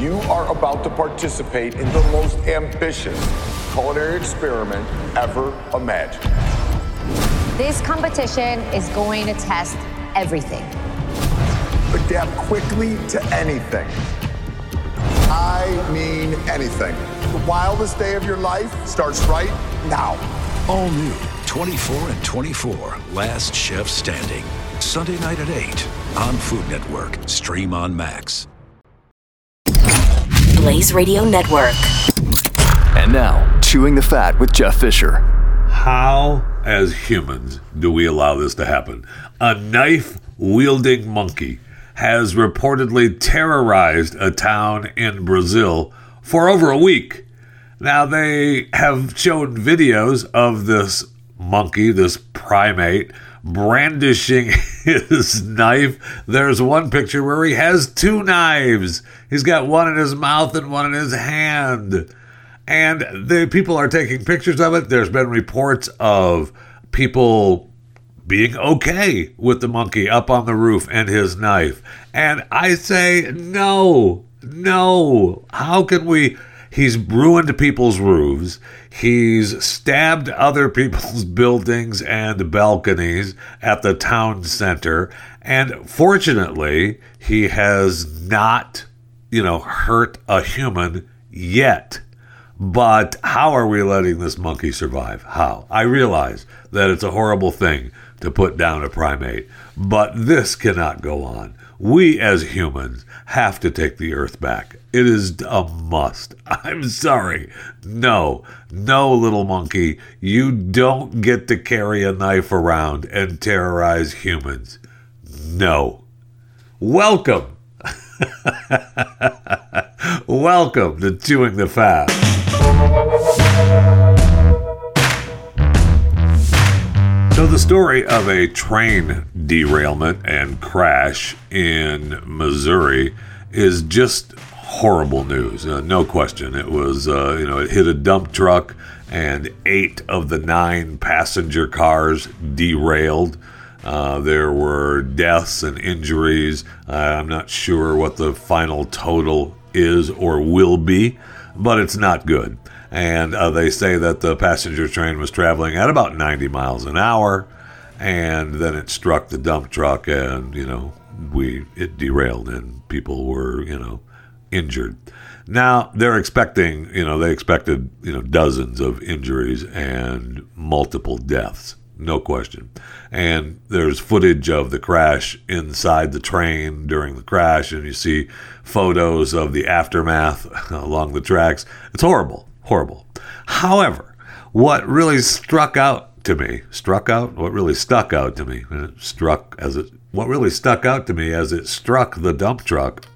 You are about to participate in the most ambitious culinary experiment ever imagined. This competition is going to test everything. Adapt quickly to anything. I mean anything. The wildest day of your life starts right now. All new 24 and 24, Last Chef Standing. Sunday night at 8 on Food Network. Stream on Max. Blaze Radio Network. And now, Chewing the Fat with Jeff Fisher. How, as humans, do we allow this to happen? A knife-wielding monkey has reportedly terrorized a town in Brazil for over a week. Now, they have shown videos of this monkey, this primate, brandishing his knife. There's one picture where he has two knives. He's got one in his mouth and one in his hand. And the people are taking pictures of it. There's been reports of people being okay with the monkey up on the roof and his knife. And I say, no. How can we? He's ruined people's roofs. He's stabbed other people's buildings and balconies at the town center. And fortunately, he has not, hurt a human yet. But how are we letting this monkey survive? How? I realize that it's a horrible thing to put down a primate, but this cannot go on. We as humans have to take the earth back. It is a must. I'm sorry. No, little monkey, you don't get to carry a knife around and terrorize humans. No. Welcome. Welcome to Chewing the Fat. So the story of a train derailment and crash in Missouri is just horrible news. No question. It was, it hit a dump truck and 8 of the 9 passenger cars derailed. There were deaths and injuries. I'm not sure what the final total is or will be, but it's not good. And they say that the passenger train was traveling at about 90 miles an hour, and then it struck the dump truck, and, it derailed, and people were, injured. Now, they're expecting, they expected, dozens of injuries and multiple deaths, no question. And there's footage of the crash inside the train during the crash, and you see photos of the aftermath along the tracks. It's horrible. However, what really stuck out to me as it struck the dump truck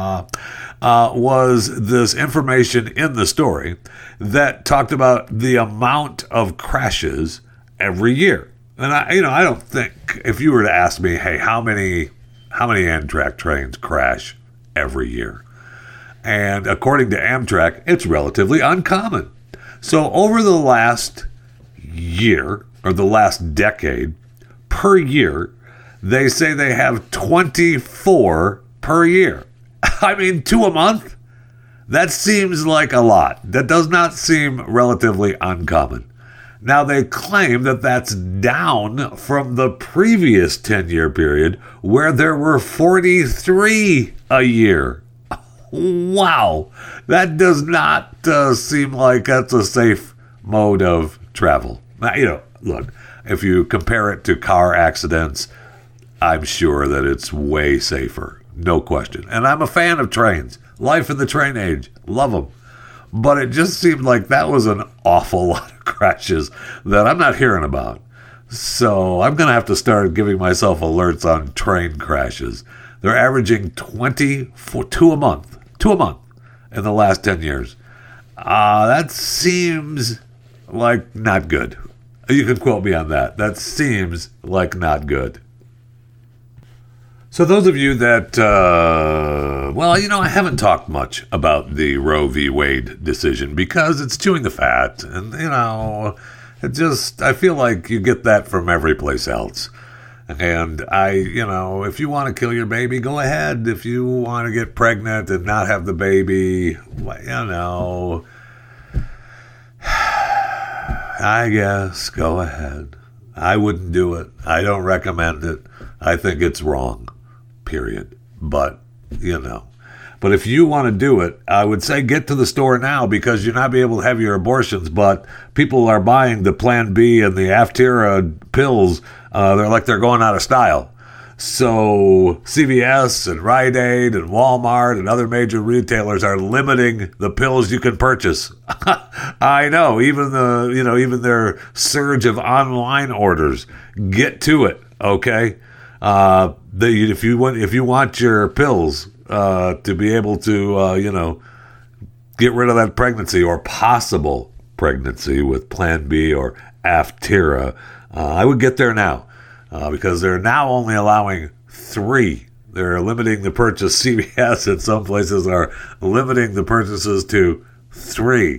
was this information in the story that talked about the amount of crashes every year. And I don't think, if you were to ask me, hey, how many Amtrak trains crash every year? And according to Amtrak, it's relatively uncommon. So over the last year, or the last decade, per year, they say they have 24 per year. I mean, 2 a month? That seems like a lot. That does not seem relatively uncommon. Now, they claim that that's down from the previous 10-year period where there were 43 a year. Wow, that does not seem like that's a safe mode of travel. Now, look, if you compare it to car accidents, I'm sure that it's way safer, no question. And I'm a fan of trains. Life in the train age, love them. But it just seemed like that was an awful lot of crashes that I'm not hearing about. So I'm going to have to start giving myself alerts on train crashes. They're averaging 2 a month in the last 10 years. That seems like not good. You can quote me on that. That seems like not good. So those of you that, I haven't talked much about the Roe v. Wade decision because it's chewing the fat. And, I feel like you get that from every place else. And if you want to kill your baby, go ahead. If you want to get pregnant and not have the baby, I guess go ahead. I wouldn't do it. I don't recommend it. I think it's wrong, period. But, But if you want to do it, I would say get to the store now, because you're not be able to have your abortions, but people are buying the Plan B and the Aftera pills. They're going out of style. So CVS and Rite Aid and Walmart and other major retailers are limiting the pills you can purchase. I know, even their surge of online orders. Get to it, okay? If you want your pills to be able to get rid of that pregnancy or possible pregnancy with Plan B or Aftera, I would get there now. Because they're now only allowing 3. They're limiting the purchase. CVS in some places are limiting the purchases to 3.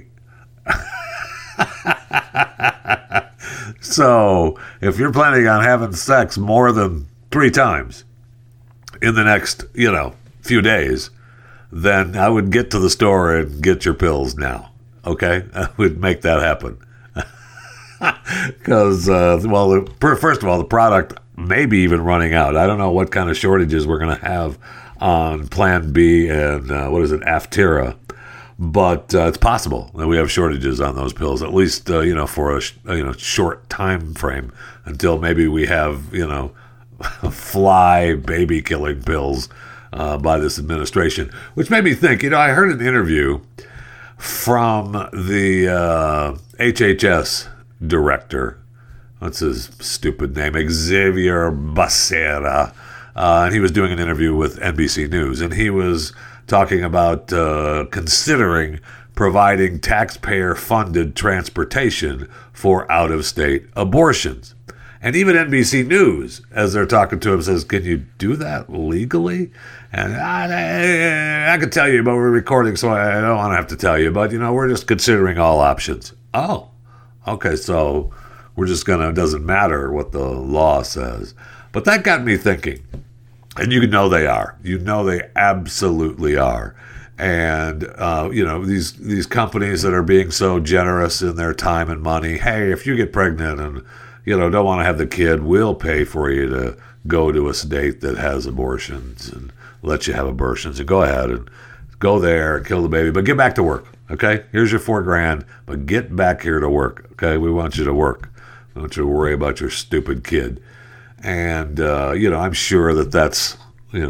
So if you're planning on having sex more than 3 times in the next, few days, then I would get to the store and get your pills now. Okay? I would make that happen. Because, first of all, the product may be even running out. I don't know what kind of shortages we're going to have on Plan B and, Aftera. But it's possible that we have shortages on those pills, at least, for a short time frame until maybe we have, fly baby-killing pills by this administration. Which made me think, I heard an interview from the HHS director. What's his stupid name? Xavier Becerra. And he was doing an interview with NBC News, and he was talking about considering providing taxpayer-funded transportation for out-of-state abortions. And even NBC News, as they're talking to him, says, can you do that legally? And I could tell you, but we're recording, so I don't want to have to tell you. But, we're just considering all options. Oh. Okay, so we're just it doesn't matter what the law says. But that got me thinking. And they are. They absolutely are. And, these companies that are being so generous in their time and money, hey, if you get pregnant and, don't want to have the kid, we'll pay for you to go to a state that has abortions and let you have abortions. And go ahead and go there and kill the baby. But get back to work. Okay, here's your $4,000, but get back here to work. Okay, we want you to work. We want you to worry about your stupid kid. And, I'm sure that's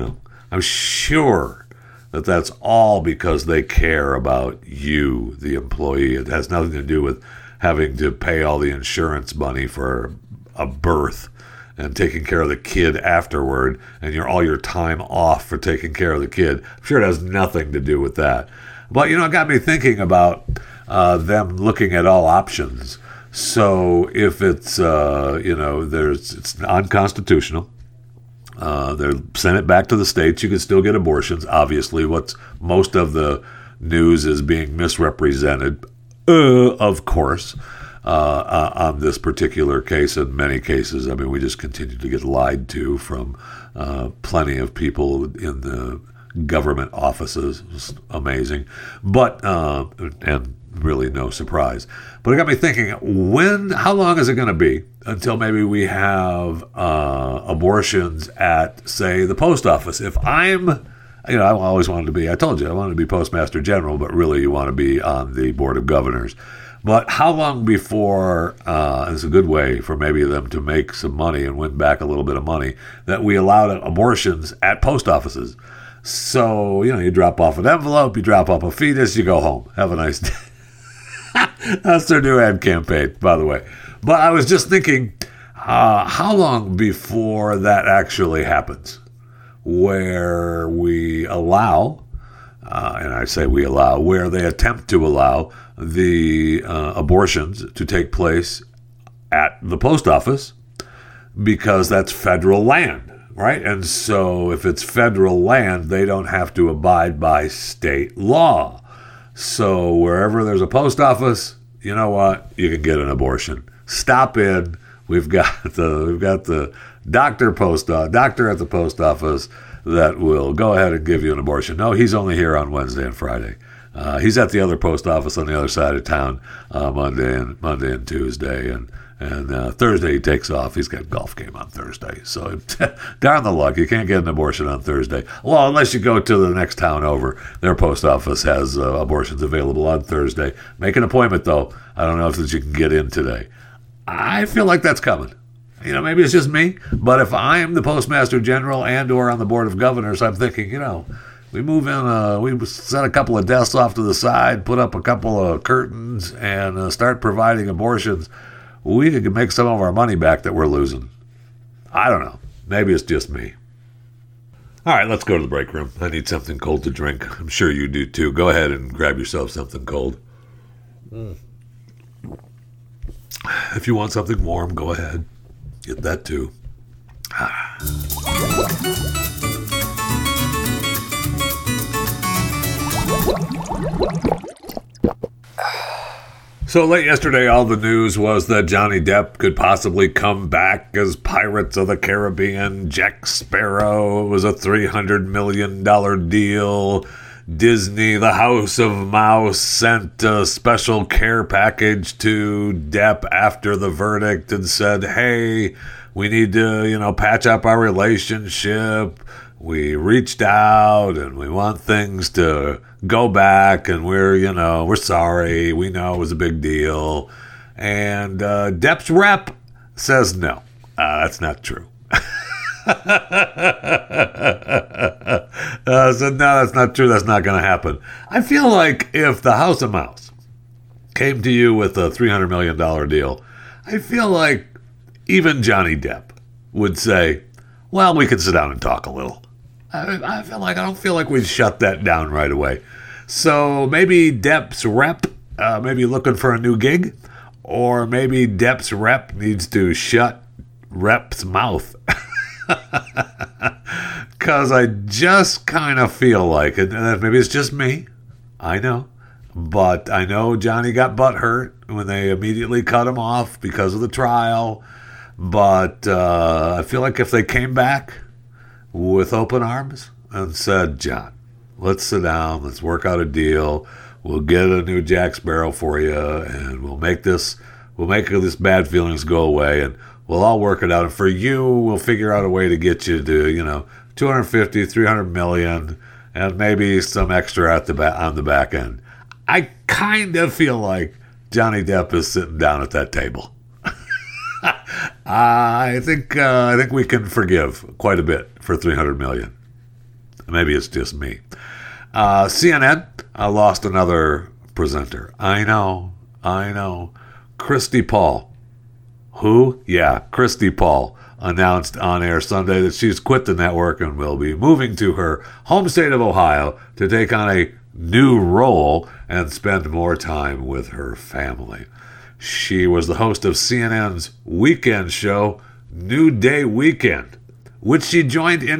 all because they care about you, the employee. It has nothing to do with having to pay all the insurance money for a birth and taking care of the kid afterward, and all your time off for taking care of the kid. I'm sure it has nothing to do with that. But, it got me thinking about them looking at all options. So if it's, it's unconstitutional, they're send it back to the states. You can still get abortions. Obviously, most of the news is being misrepresented, of course, on this particular case and many cases. I mean, we just continue to get lied to from plenty of people in the government offices. It's amazing, but and really no surprise. But it got me thinking: how long is it going to be until maybe we have abortions at, say, the post office? If I always wanted to be. I told you I wanted to be Postmaster General, but really you want to be on the Board of Governors. But how long before, and it's a good way for maybe them to make some money and win back a little bit of money, that we allow abortions at post offices? So, you drop off an envelope, you drop off a fetus, you go home. Have a nice day. That's their new ad campaign, by the way. But I was just thinking, how long before that actually happens? Where we allow, and I say we allow, where they attempt to allow the abortions to take place at the post office, because that's federal land. Right? And so if it's federal land, they don't have to abide by state law. So wherever there's a post office, you know what? You can get an abortion. Stop in. We've got the doctor at the post office that will go ahead and give you an abortion. No, he's only here on Wednesday and Friday. He's at the other post office on the other side of town Monday and Tuesday, and Thursday he takes off. He's got a golf game on Thursday, so darn the luck. You can't get an abortion on Thursday. Well, unless you go to the next town over. Their post office has abortions available on Thursday. Make an appointment, though. I don't know if you can get in today. I feel like that's coming. Maybe it's just me, but if I am the Postmaster General and or on the Board of Governors, I'm thinking, we move in, we set a couple of desks off to the side, put up a couple of curtains, and start providing abortions. We could make some of our money back that we're losing. I don't know. Maybe it's just me. All right, let's go to the break room. I need something cold to drink. I'm sure you do too. Go ahead and grab yourself something cold. If you want something warm, go ahead. Get that too. So late yesterday, all the news was that Johnny Depp could possibly come back as Pirates of the Caribbean Jack Sparrow. It was a $300 million deal. Disney, the House of Mouse, sent a special care package to Depp after the verdict and said, hey, we need to, patch up our relationship. We reached out and we want things to go back, and we're sorry. We know it was a big deal. And Depp's rep says no, that's not true. So no, that's not true. That's not going to happen. I feel like if the House of Mouse came to you with a $300 million deal, I feel like even Johnny Depp would say, well, we can sit down and talk a little. I don't feel like we'd shut that down right away. So maybe Depp's rep maybe looking for a new gig, or maybe Depp's rep needs to shut rep's mouth. Because I just kind of feel like it. Maybe it's just me. I know. But I know Johnny got butthurt when they immediately cut him off because of the trial. But I feel like if they came back with open arms and said, John, let's sit down, let's work out a deal, we'll get a new Jack Sparrow for you, and we'll make this bad feelings go away, and we'll all work it out. And for you, we'll figure out a way to get you to, 250, 300 million, and maybe some extra on the back end. I kind of feel like Johnny Depp is sitting down at that table. I think we can forgive quite a bit for 300 million. Maybe it's just me. CNN lost another presenter. I know. Christy Paul. Who? Yeah, Christy Paul announced on air Sunday that she's quit the network and will be moving to her home state of Ohio to take on a new role and spend more time with her family. She was the host of CNN's weekend show, New Day Weekend, which she joined in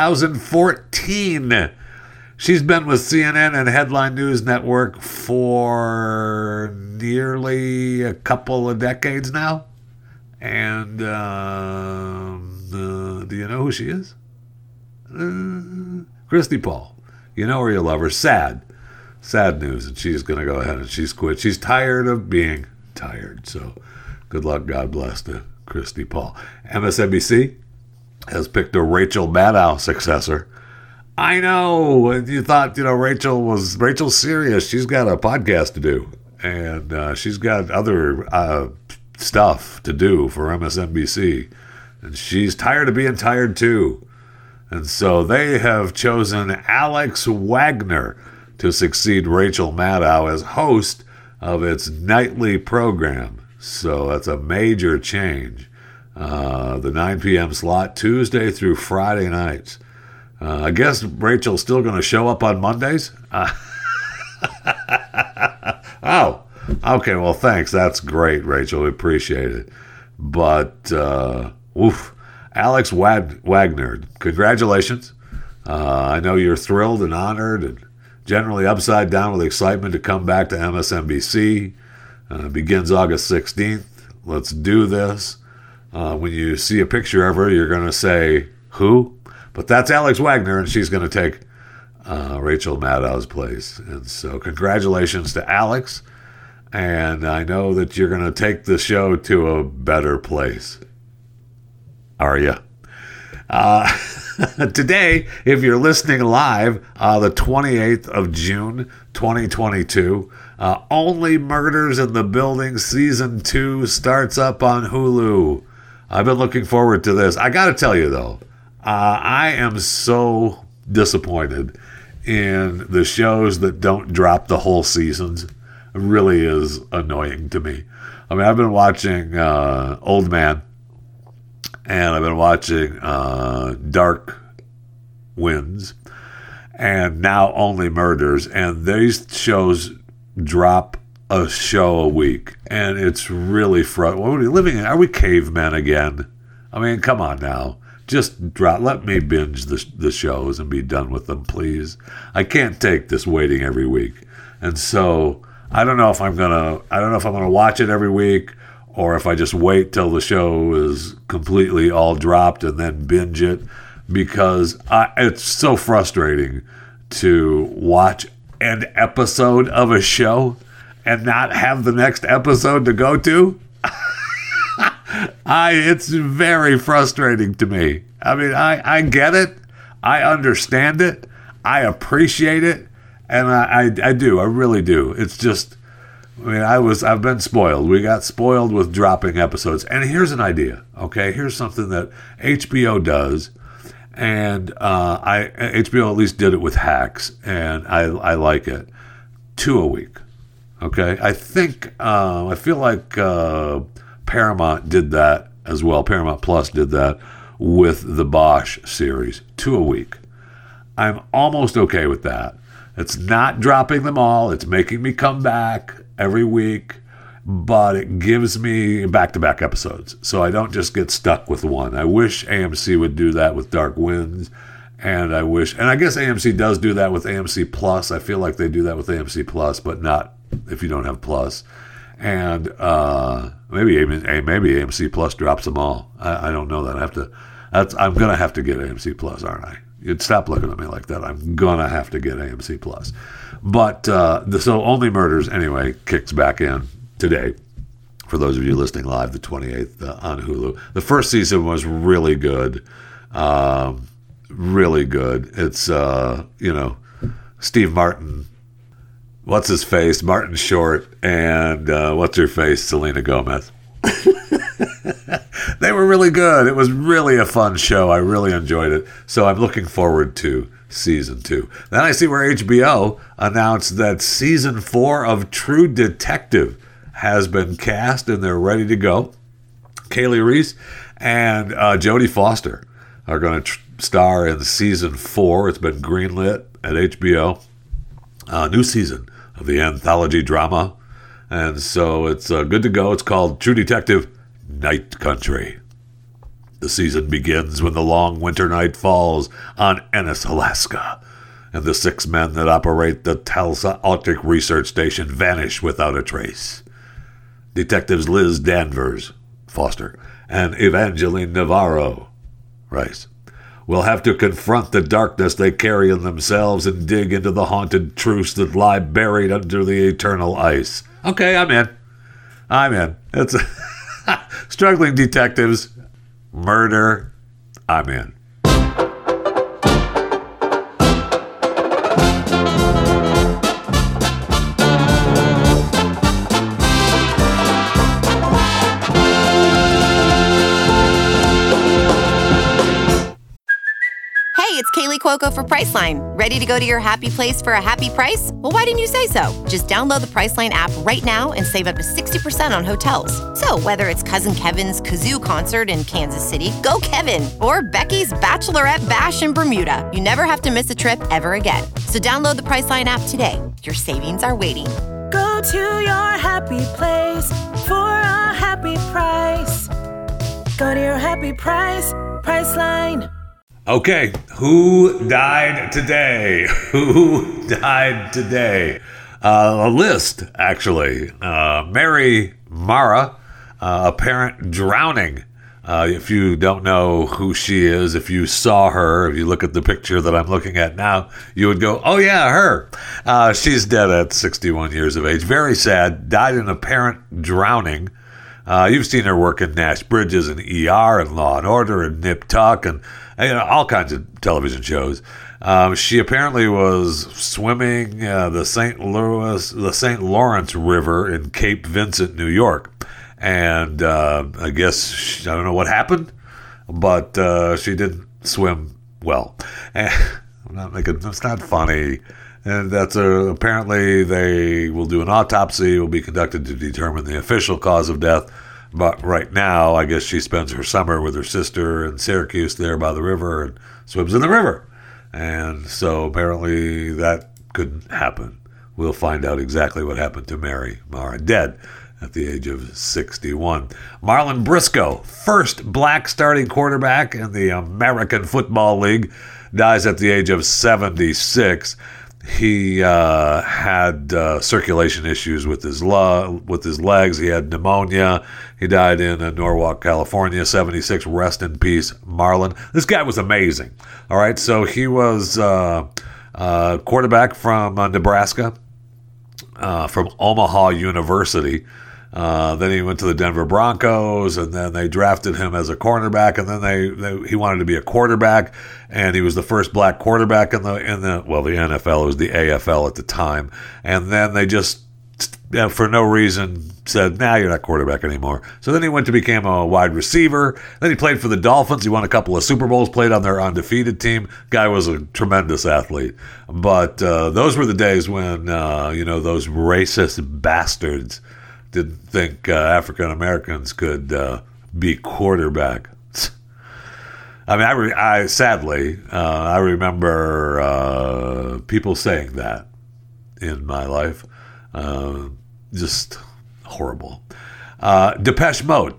2014. She's been with CNN and Headline News Network for nearly a couple of decades now. And do you know who she is? Christy Paul. You know her, you love her. Sad news. And she's going to go ahead and she's quit. She's tired of being tired. So good luck. God bless to Christy Paul. MSNBC has picked a Rachel Maddow successor. I know. You thought, Rachel's serious. She's got a podcast to do. And she's got other stuff to do for MSNBC. And she's tired of being tired too. And so they have chosen Alex Wagner to succeed Rachel Maddow as host of its nightly program. So that's a major change. The 9 p.m. slot, Tuesday through Friday nights. I guess Rachel's still going to show up on Mondays? Oh, okay, well, thanks. That's great, Rachel. We appreciate it. But, Alex Wagner, congratulations. I know you're thrilled and honored and generally upside down with excitement to come back to MSNBC. Begins August 16th. Let's do this. When you see a picture of her, you're going to say, who? But that's Alex Wagner, and she's going to take Rachel Maddow's place. And so congratulations to Alex. And I know that you're going to take the show to a better place. Are you? Today, if you're listening live, the 28th of June, 2022, Only Murders in the Building Season 2 starts up on Hulu. I've been looking forward to this. I got to tell you, though, I am so disappointed in the shows that don't drop the whole seasons. It really is annoying to me. I mean, I've been watching Old Man, and I've been watching Dark Winds, and now Only Murders, and these shows drop a show a week, and it's really frustrating. What are we living in? Are we cavemen again? I mean, come on now. Just let me binge the shows and be done with them, please. I can't take this waiting every week. And so I don't know if I'm gonna watch it every week, or if I just wait till the show is completely all dropped and then binge it, because it's so frustrating to watch an episode of a show and not have the next episode to go to. It's very frustrating to me. I mean, I get it. I understand it. I appreciate it. And I do. I really do. It's just, I mean, I've been spoiled. We got spoiled with dropping episodes. And here's an idea, okay? Here's something that HBO does. And HBO at least did it with Hacks. And I like it. 2 a week, okay? I feel like Paramount did that as well. Paramount Plus did that with the Bosch series. 2 a week. I'm almost okay with that. It's not dropping them all. It's making me come back every week, but it gives me back-to-back episodes, so I don't just get stuck with one. I wish AMC would do that with Dark Winds, and I guess AMC does do that with AMC Plus. I feel like they do that with AMC Plus, but not if you don't have Plus. And maybe AMC Plus drops them all. I don't know that. I'm gonna have to get AMC Plus, aren't I? You'd stop looking at me like that. I'm gonna have to get AMC Plus. But so Only Murders anyway kicks back in today. For those of you listening live, the 28th on Hulu. The first season was really good, really good. It's Steve Martin. What's his face? Martin Short, and what's her face? Selena Gomez. They were really good. It was really a fun show. I really enjoyed it. So I'm looking forward to season 2. Then I see where HBO announced that season 4 of True Detective has been cast and they're ready to go. Kaylee Reese and Jodie Foster are going to star in season 4. It's been greenlit at HBO. New season of the anthology drama. And so it's good to go. It's called True Detective Night Country. The season begins when the long winter night falls on Ennis, Alaska, and the 6 men that operate the Tulsa Arctic Research Station vanish without a trace. Detectives Liz Danvers, Foster, and Evangeline Navarro, Rice, will have to confront the darkness they carry in themselves and dig into the haunted truths that lie buried under the eternal ice. Okay, I'm in. It's struggling detectives, murder. I'm in. It's Kaylee Cuoco for Priceline. Ready to go to your happy place for a happy price? Well, why didn't you say so? Just download the Priceline app right now and save up to 60% on hotels. So whether it's Cousin Kevin's Kazoo Concert in Kansas City, go Kevin, or Becky's Bachelorette Bash in Bermuda, you never have to miss a trip ever again. So download the Priceline app today. Your savings are waiting. Go to your happy place for a happy price. Go to your happy price, Priceline. Okay, who died today? Who died today? A list, actually. Mary Mara, apparent drowning If you don't know who she is, if you saw her, if you look at the picture that I'm looking at now, you would go, oh yeah, her. She's dead at 61 years of age. Very sad. Died in apparent drowning. You've seen her work in Nash Bridges and ER and Law and Order and Nip Tuck and all kinds of television shows. She apparently was swimming the St. Lawrence River in Cape Vincent, New York. And I guess, I don't know what happened, but she didn't swim well. And it's not funny. And that's apparently they will do an autopsy, will be conducted to determine the official cause of death. But right now, I guess she spends her summer with her sister in Syracuse there by the river and swims in the river. And so apparently that couldn't happen. We'll find out exactly what happened to Mary Mara, dead at the age of 61. Marlon Briscoe, first black starting quarterback in the American Football League, dies at the age of 76. He had circulation issues with his legs. He had pneumonia. He died in Norwalk, California, 76. Rest in peace, Marlon. This guy was amazing. All right, so he was quarterback from Nebraska, from Omaha University. Then he went to the Denver Broncos, and then they drafted him as a cornerback, and then he wanted to be a quarterback, and he was the first black quarterback in the NFL. It was the AFL at the time, and then they just, for no reason, said, nah, you're not quarterback anymore. So then he went to become a wide receiver. Then he played for the Dolphins. He won a couple of Super Bowls, played on their undefeated team. Guy was a tremendous athlete. But those were the days when, those racist bastards didn't think African Americans could be quarterback. I mean, I remember people saying that in my life. Just horrible. Depeche Mode.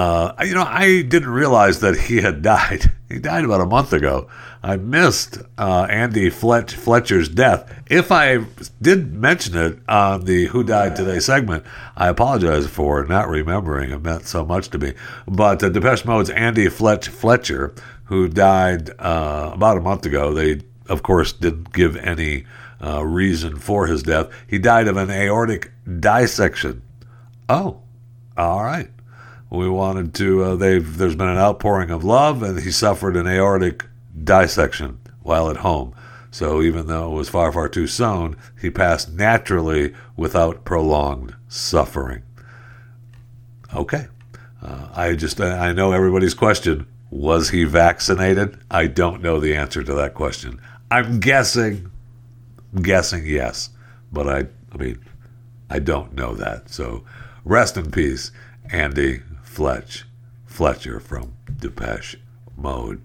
I didn't realize that he had died. He died about a month ago. I missed Andy Fletcher's death. If I did mention it on the Who Died Today segment, I apologize for not remembering. It meant so much to me. But Depeche Mode's Andy Fletcher, who died about a month ago, they, of course, didn't give any reason for his death. He died of an aortic dissection. Oh, all right. We wanted to, there's been an outpouring of love, and he suffered an aortic dissection while at home. So even though it was far, far too soon, he passed naturally without prolonged suffering. Okay. I know everybody's question, was he vaccinated? I don't know the answer to that question. I'm guessing yes, but I don't know that. So rest in peace, Andy Fletcher from Depeche Mode.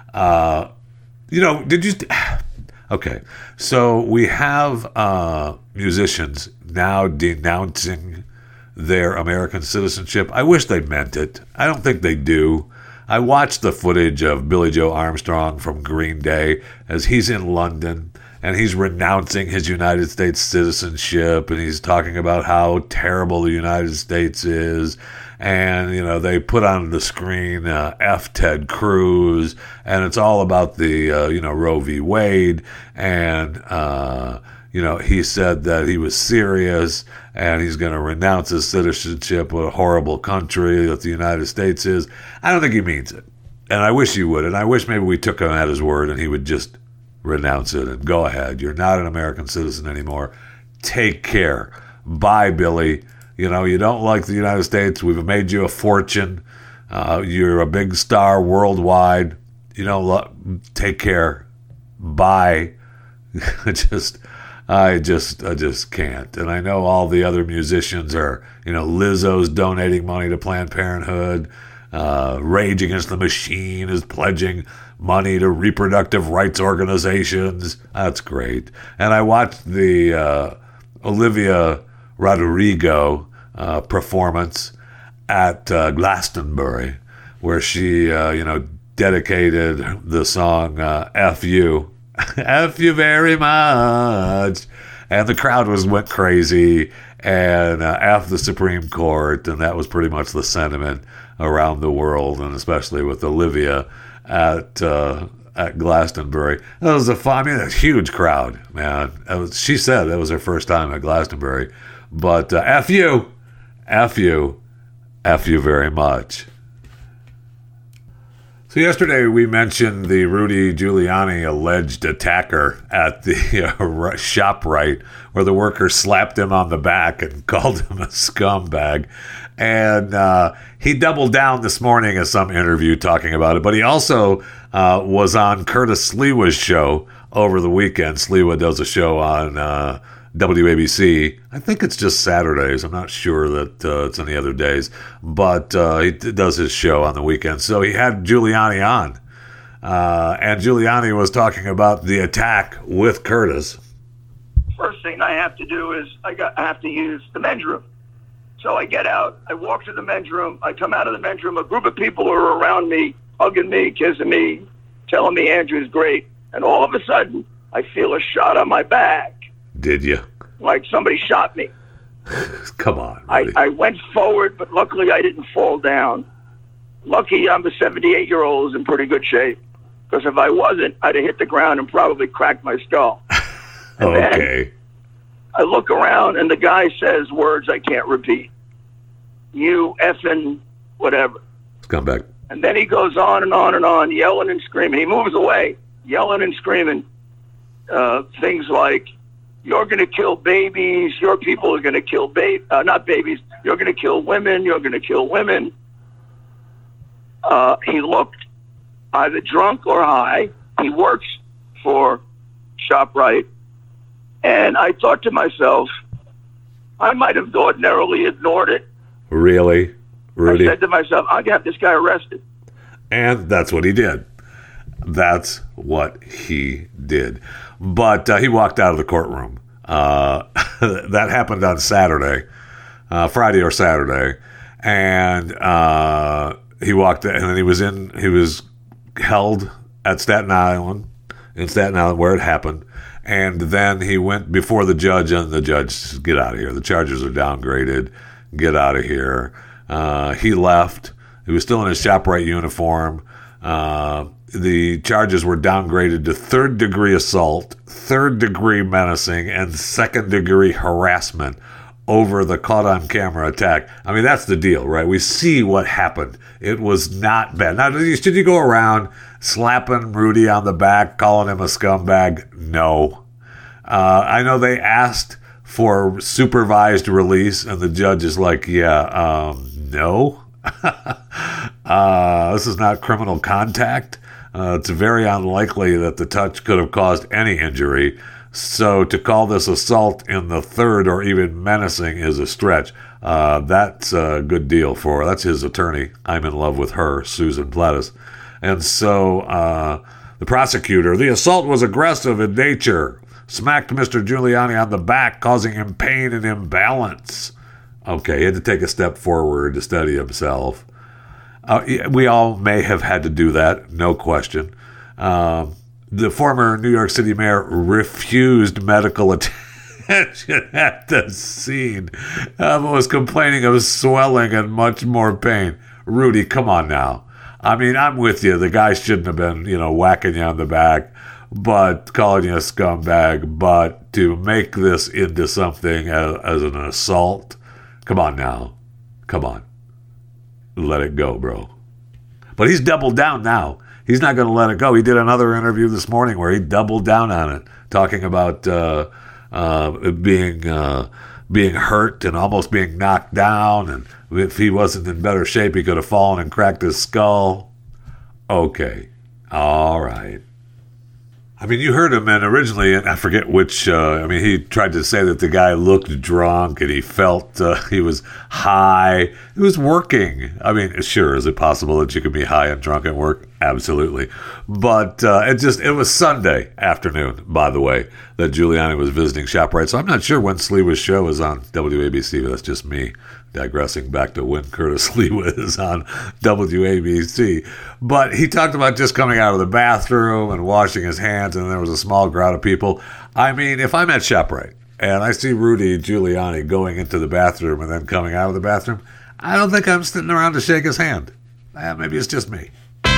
Okay, so we have musicians now denouncing their American citizenship. I wish they meant it. I don't think they do. I watched the footage of Billy Joe Armstrong from Green Day as he's in London and he's renouncing his United States citizenship, and he's talking about how terrible the United States is. And, they put on the screen F. Ted Cruz, and it's all about the, Roe v. Wade. And, he said that he was serious and he's going to renounce his citizenship of a horrible country that the United States is. I don't think he means it. And I wish he would. And I wish maybe we took him at his word and he would just renounce it and go ahead. You're not an American citizen anymore. Take care. Bye, Billy. You don't like the United States. We've made you a fortune. You're a big star worldwide. Take care. Bye. I just can't. And I know all the other musicians are, Lizzo's donating money to Planned Parenthood. Rage Against the Machine is pledging money to reproductive rights organizations. That's great. And I watched the Olivia Rodrigo performance at Glastonbury, where she, dedicated the song F You. F you very much. And the crowd went crazy and F the Supreme Court, and that was pretty much the sentiment around the world, and especially with Olivia at Glastonbury. It was a huge crowd, man. She said that was her first time at Glastonbury. But F you very much. So yesterday we mentioned the Rudy Giuliani alleged attacker at the ShopRite, where the worker slapped him on the back and called him a scumbag. And he doubled down this morning in some interview talking about it. But he also was on Curtis Sliwa's show over the weekend. Sliwa does a show on WABC. I think it's just Saturdays. I'm not sure that it's any other days. But he does his show on the weekend. So he had Giuliani on. And Giuliani was talking about the attack with Curtis. First thing I have to do is I have to use the men's room. So I get out, I walk to the men's room, I come out of the men's room, a group of people are around me, hugging me, kissing me, telling me Andrew's great. And all of a sudden, I feel a shot on my back. Did you? Like somebody shot me. Come on. I went forward, but luckily I didn't fall down. Lucky I'm a 78-year-old who's in pretty good shape. Because if I wasn't, I'd have hit the ground and probably cracked my skull. Okay. I look around and the guy says words I can't repeat. You effing whatever. Scumbag. And then he goes on and on and on, yelling and screaming. He moves away, yelling and screaming things like, you're going to kill babies, your people are going to kill not babies, you're going to kill women, you're going to kill women. He looked either drunk or high. He works for ShopRite. And I thought to myself, I might have ordinarily ignored it. Really? Rudy? I said to myself, I'll have this guy arrested. And that's what he did. That's what he did. But he walked out of the courtroom. That happened on Saturday, Friday or Saturday. And he walked in, and then he was held at Staten Island, where it happened. And then he went before the judge, and the judge said, get out of here. The charges are downgraded. Get out of here. He left. He was still in his ShopRite uniform. The charges were downgraded to third-degree assault, third-degree menacing, and second-degree harassment over the caught-on-camera attack. I mean, that's the deal, right? We see what happened. It was not bad. Now, should you go around slapping Rudy on the back, calling him a scumbag? No. I know they asked for supervised release, and the judge is like, no. This is not criminal contact. It's very unlikely that the touch could have caused any injury. So to call this assault in the third or even menacing is a stretch. That's a good deal that's his attorney. I'm in love with her, Susan Plattis. And so the prosecutor, the assault was aggressive in nature, smacked Mr. Giuliani on the back, causing him pain and imbalance. Okay, he had to take a step forward to steady himself. We all may have had to do that, no question. The former New York City mayor refused medical attention at the scene, but was complaining of swelling and much more pain. Rudy, come on now. I mean, I'm with you. The guy shouldn't have been, whacking you on the back, but calling you a scumbag. But to make this into something as an assault, come on now. Come on. Let it go, bro. But he's doubled down now. He's not going to let it go. He did another interview this morning where he doubled down on it, talking about being hurt and almost being knocked down. And if he wasn't in better shape, he could have fallen and cracked his skull. Okay. All right. I mean, you heard him, and originally, and I forget which, he tried to say that the guy looked drunk and he felt he was high. It was working. I mean, sure, is it possible that you could be high and drunk at work? Absolutely. But it was Sunday afternoon, by the way, that Giuliani was visiting ShopRite. So I'm not sure when Sliwa's show is on WABC, but that's just me digressing back to when Curtis Sliwa is on WABC. But he talked about just coming out of the bathroom and washing his hands, and there was a small crowd of people. I mean, if I'm at ShopRite and I see Rudy Giuliani going into the bathroom and then coming out of the bathroom, I don't think I'm sitting around to shake his hand. Maybe it's just me.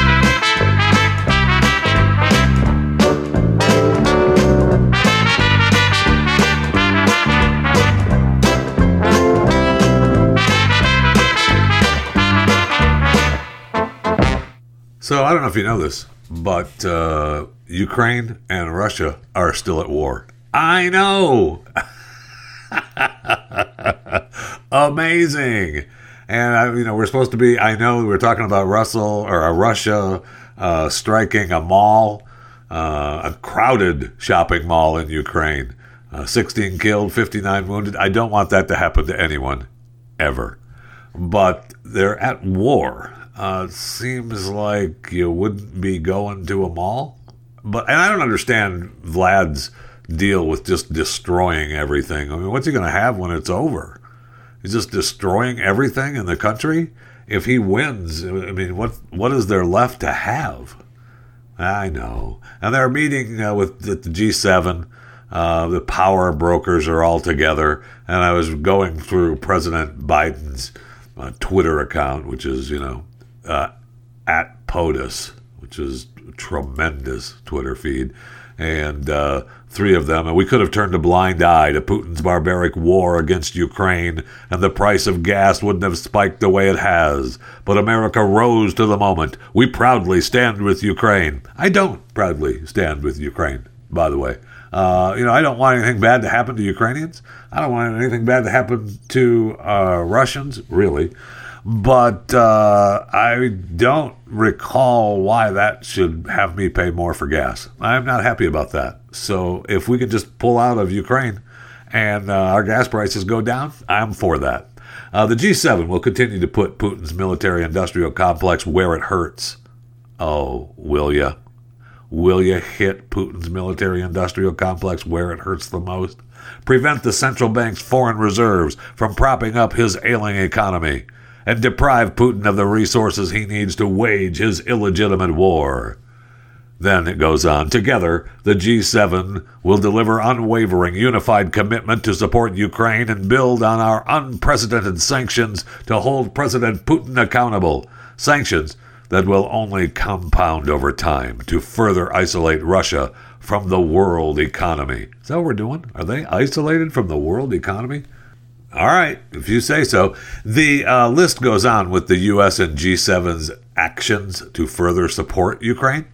So I don't know if you know this, but Ukraine and Russia are still at war. I know! Amazing! And, we're supposed to be, I know we're talking about Russia striking a mall, a crowded shopping mall in Ukraine. 16 killed, 59 wounded. I don't want that to happen to anyone, ever. But they're at war. Seems like you wouldn't be going to a mall. And I don't understand Vlad's deal with just destroying everything. I mean, what's he going to have when it's over? He's just destroying everything in the country? If he wins, I mean, what is there left to have? I know. And they're meeting with the G7. The power brokers are all together. And I was going through President Biden's Twitter account, which is, at POTUS, which is a tremendous Twitter feed. And three of them, and we could have turned a blind eye to Putin's barbaric war against Ukraine, and the price of gas wouldn't have spiked the way it has. But America rose to the moment. We proudly stand with Ukraine. I don't proudly stand with Ukraine, by the way. I don't want anything bad to happen to Ukrainians. I don't want anything bad to happen to Russians, really. But I don't recall why that should have me pay more for gas. I'm not happy about that. So if we could just pull out of Ukraine and our gas prices go down, I'm for that. The G7 will continue to put Putin's military-industrial complex where it hurts. Oh, will ya? Will you hit Putin's military-industrial complex where it hurts the most? Prevent the central bank's foreign reserves from propping up his ailing economy, and deprive Putin of the resources he needs to wage his illegitimate war. Then it goes on. Together, the G7 will deliver unwavering, unified commitment to support Ukraine and build on our unprecedented sanctions to hold President Putin accountable. Sanctions that will only compound over time to further isolate Russia from the world economy. Is that what we're doing? Are they isolated from the world economy? All right, if you say so. The list goes on with the U.S. and G7's actions to further support Ukraine.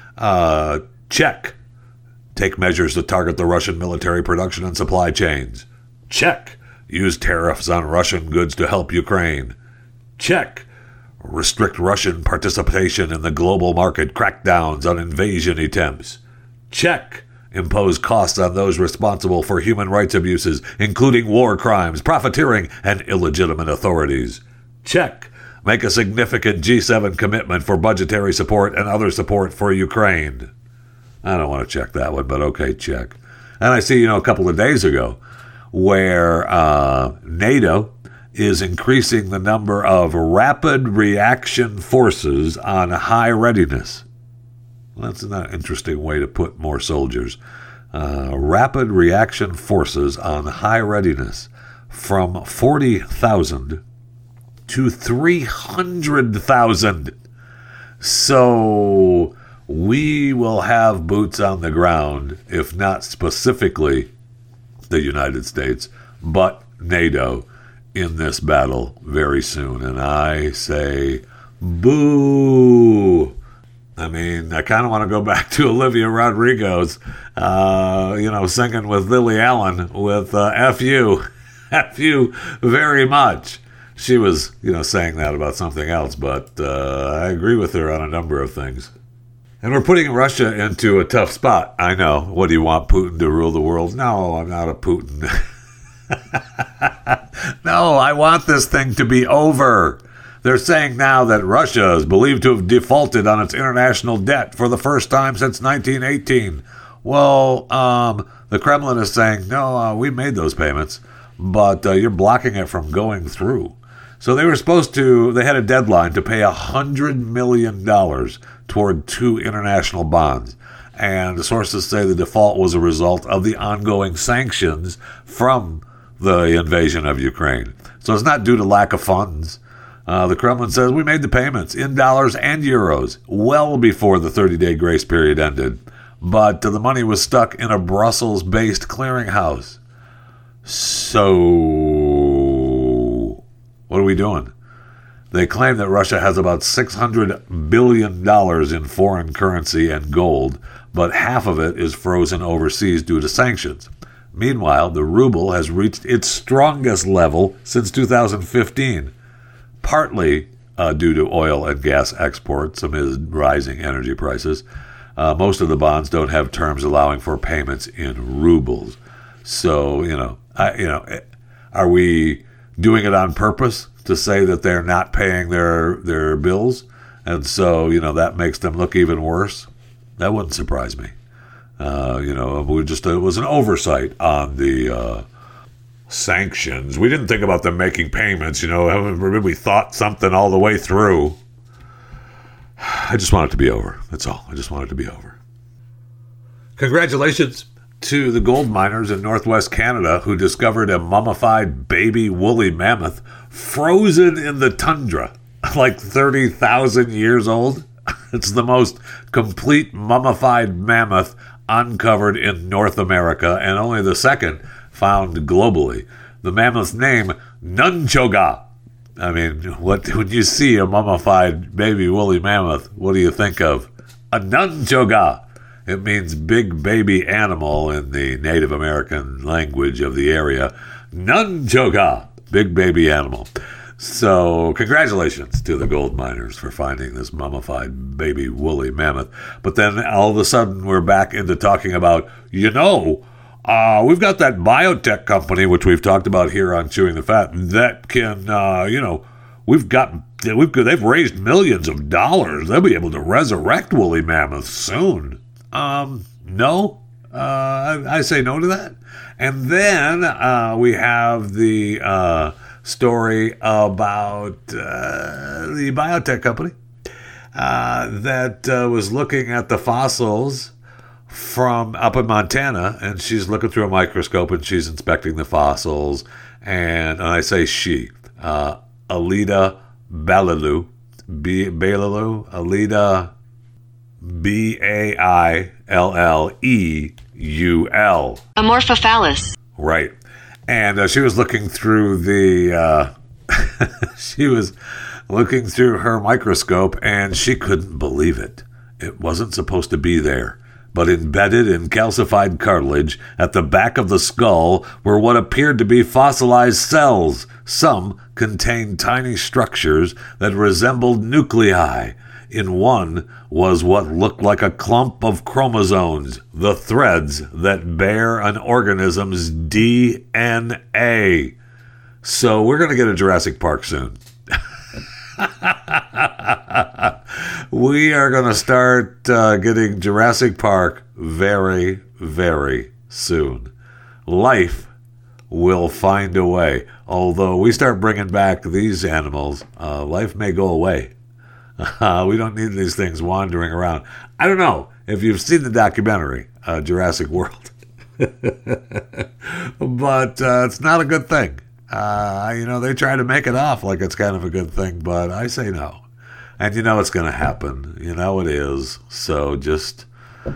Check. Take measures to target the Russian military production and supply chains. Check. Use tariffs on Russian goods to help Ukraine. Check. Restrict Russian participation in the global market crackdowns on invasion attempts. Check. Impose costs on those responsible for human rights abuses, including war crimes, profiteering, and illegitimate authorities. Check. Make a significant G7 commitment for budgetary support and other support for Ukraine. I don't want to check that one, but okay, check. And I see, a couple of days ago, where NATO is increasing the number of rapid reaction forces on high readiness. Well, that's an interesting way to put more soldiers. Rapid reaction forces on high readiness from 40,000 to 300,000. So we will have boots on the ground, if not specifically the United States, but NATO in this battle very soon. And I say, boo! I mean, I kind of want to go back to Olivia Rodrigo's, singing with Lily Allen with F you very much. She was, saying that about something else, but I agree with her on a number of things. And we're putting Russia into a tough spot. I know. What do you want, Putin to rule the world? No, I'm not a Putin. No, I want this thing to be over. They're saying now that Russia is believed to have defaulted on its international debt for the first time since 1918. Well, the Kremlin is saying, no, we made those payments, but you're blocking it from going through. So they had a deadline to pay $100 million toward 2 international bonds. And the sources say the default was a result of the ongoing sanctions from the invasion of Ukraine. So it's not due to lack of funds. The Kremlin says we made the payments in dollars and euros well before the 30-day grace period ended, but the money was stuck in a Brussels-based clearinghouse. So, what are we doing? They claim that Russia has about $600 billion in foreign currency and gold, but half of it is frozen overseas due to sanctions. Meanwhile, the ruble has reached its strongest level since 2015, partly due to oil and gas exports amid rising energy prices. Most of the bonds don't have terms allowing for payments in rubles. So, are we doing it on purpose to say that they're not paying their bills? And so, that makes them look even worse? That wouldn't surprise me. It was an oversight on the sanctions. We didn't think about them making payments, haven't really thought something all the way through. I just want it to be over. That's all. I just want it to be over. Congratulations to the gold miners in northwest Canada who discovered a mummified baby woolly mammoth frozen in the tundra, like 30,000 years old. It's the most complete mummified mammoth uncovered in North America and only the second found globally. The mammoth's name, Nunchoga. I mean, when you see a mummified baby woolly mammoth, what do you think of? A Nunchoga. It means big baby animal in the Native American language of the area. Nunchoga, big baby animal. So congratulations to the gold miners for finding this mummified baby woolly mammoth. But then all of a sudden we're back into talking about, we've got that biotech company, which we've talked about here on Chewing the Fat, that can, they've raised millions of dollars. They'll be able to resurrect woolly mammoths soon. No. I say no to that. And then we have the story about the biotech company that was looking at the fossils from up in Montana, and she's looking through a microscope and she's inspecting the fossils. And I say she, Alida Bailileu, Alida Bailleul. Amorphophallus. Right. And she was looking through looking through her microscope, and she couldn't believe it. It wasn't supposed to be there. But embedded in calcified cartilage at the back of the skull were what appeared to be fossilized cells. Some contained tiny structures that resembled nuclei. In one was what looked like a clump of chromosomes, the threads that bear an organism's DNA. So we're going to get a Jurassic Park soon. We are going to start getting Jurassic Park very, very soon. Life will find a way. Although we start bringing back these animals, life may go away. We don't need these things wandering around. I don't know if you've seen the documentary, Jurassic World. But it's not a good thing. They try to make it off like it's kind of a good thing, but I say no. And it's going to happen. It is. So just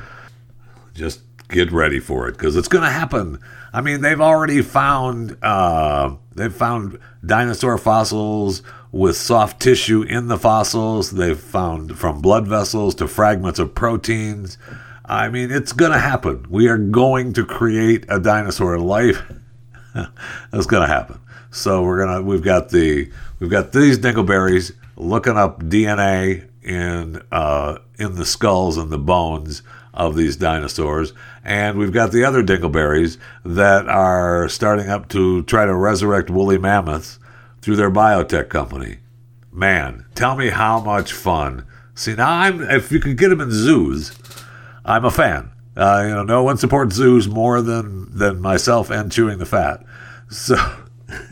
get ready for it, because it's going to happen. I mean, they've already found dinosaur fossils with soft tissue in the fossils. They've found from blood vessels to fragments of proteins. I mean, it's going to happen. We are going to create a dinosaur life. That's going to happen. So we've got these dingleberries looking up DNA in the skulls and the bones of these dinosaurs, and we've got the other dingleberries that are starting up to try to resurrect woolly mammoths through their biotech company. Man, tell me how much fun. See, now if you could get them in zoos, I'm a fan. No one supports zoos more than myself and Chewing the Fat. So,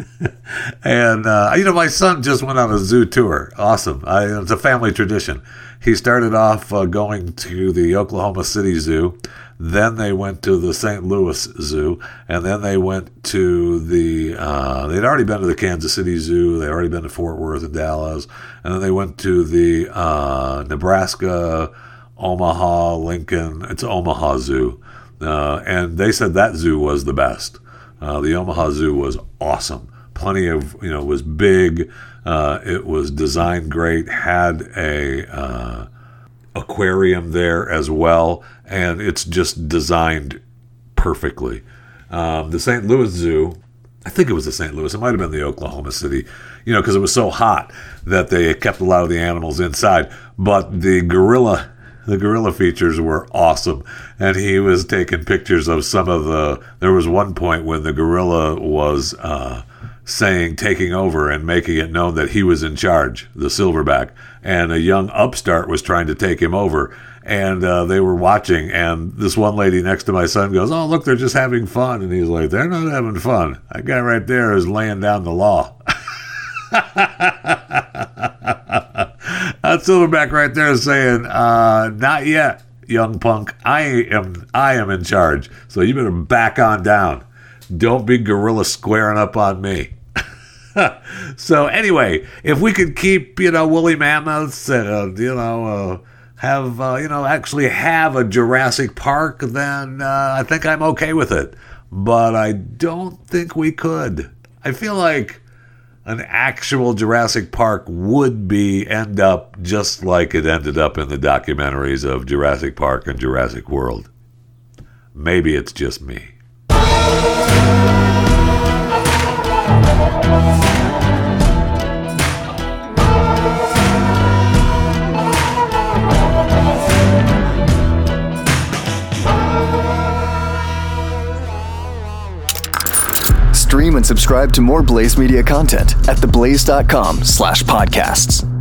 and my son just went on a zoo tour. Awesome. It's a family tradition. He started off going to the Oklahoma City Zoo. Then they went to the St. Louis Zoo, and then they went to they'd already been to the Kansas City Zoo, they'd already been to Fort Worth and Dallas, and then they went to the Nebraska, Omaha, Lincoln, it's Omaha Zoo, and they said that zoo was the best. The Omaha Zoo was awesome. Plenty of, it was big, it was designed great, had a aquarium there as well, and it's just designed perfectly. The St. Louis Zoo, I think it was the St. Louis, it might have been the Oklahoma City, because it was so hot that they kept a lot of the animals inside, but the gorilla features were awesome, and he was taking pictures of there was one point when the gorilla was taking over and making it known that he was in charge, the silverback, and a young upstart was trying to take him over, and they were watching, and this one lady next to my son goes, "Oh, look, they're just having fun," and he's like, "They're not having fun. That guy right there is laying down the law." That silverback right there is saying, "Not yet, young punk. I am in charge, so you better back on down. Don't be gorilla squaring up on me." So anyway, if we could keep, woolly mammoths and, actually have a Jurassic Park, then I think I'm okay with it. But I don't think we could. I feel like an actual Jurassic Park would end up just like it ended up in the documentaries of Jurassic Park and Jurassic World. Maybe it's just me. Stream and subscribe to more Blaze Media content at theblaze.com/podcasts.